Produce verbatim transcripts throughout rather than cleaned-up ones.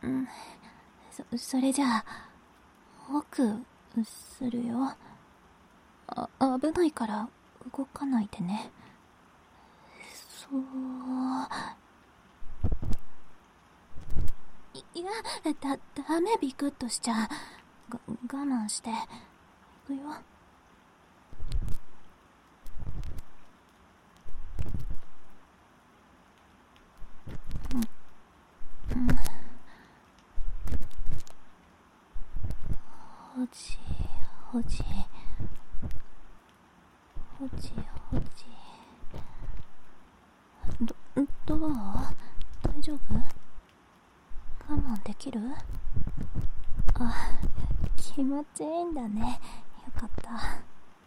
うん、そ、それじゃあ、奥、するよ。あ、危ないから動かないでね。そう。いや、だ、ダメビクッとしちゃう。が、我慢して。いくよ。うん。うん。ほじ、ほじ。ほじ、ほじ。ど、どう？大丈夫？我慢できる？あ、気持ちいいんだね。よかった。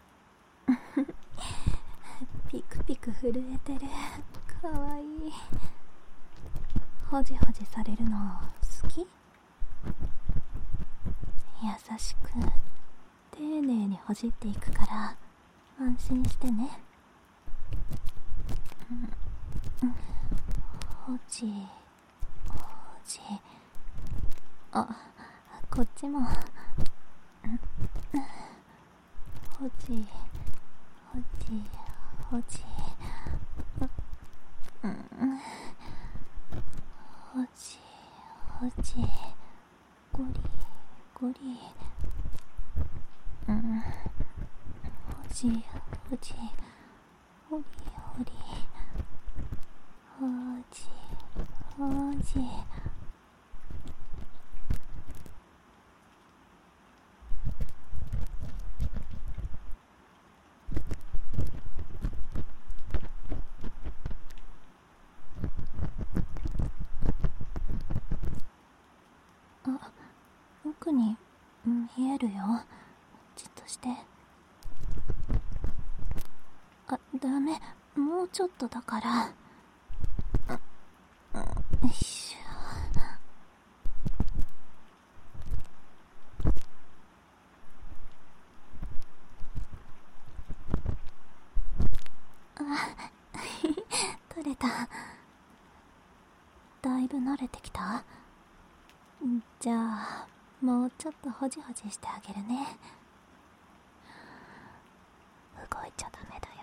ピクピク震えてる。かわいい。ほじほじされるの好き？優しく丁寧にほじっていくから安心してね。うん、ほじほじ。あ、こっちも。ほじほじほじ。うん、ほじほじ。ゴリゴリ。うん、ほじほじ。ほりほり。ほじほじ。あ、奥に見えるよ。じっとして。あ、ダメ。もうちょっとだから。よいしょ。あ、取れた。だいぶ慣れてきた？じゃあ、もうちょっとほじほじしてあげるね。動いちゃダメだよ。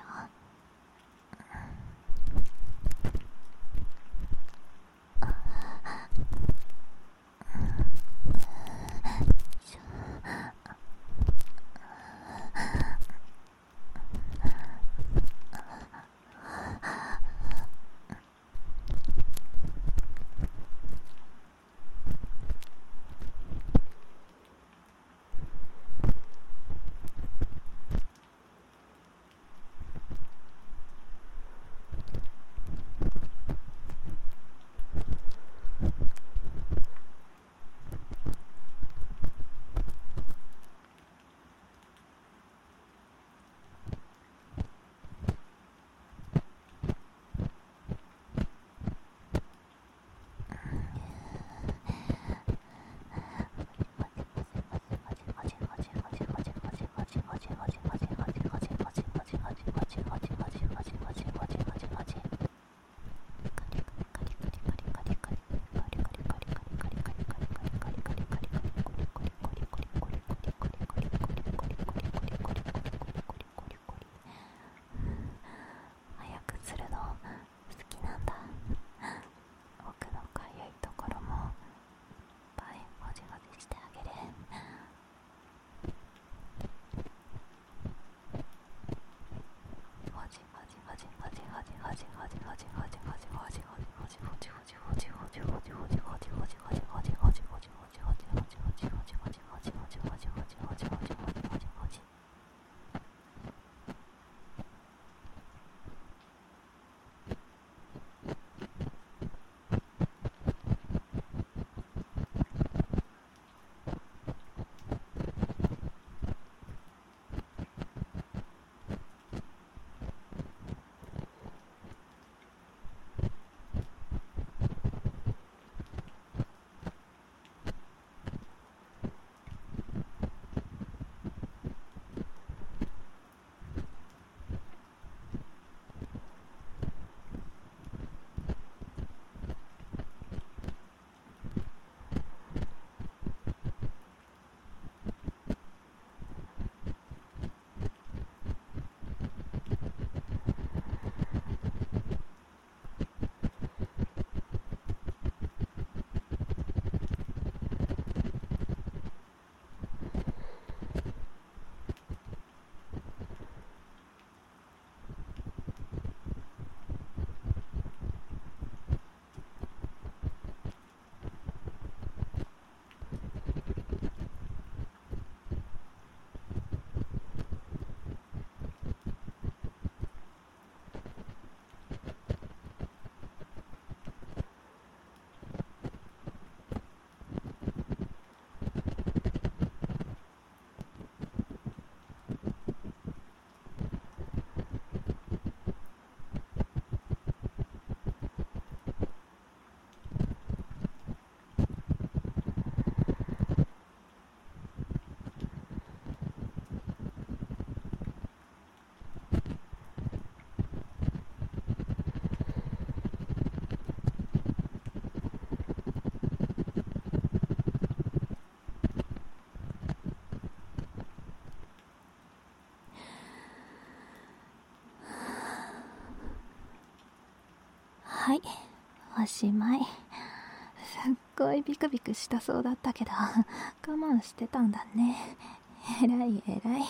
しまい。すっごいビクビクしたそうだったけど、我慢してたんだね。えらいえらい。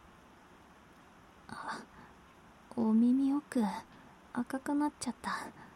あ、お耳奥赤くなっちゃった。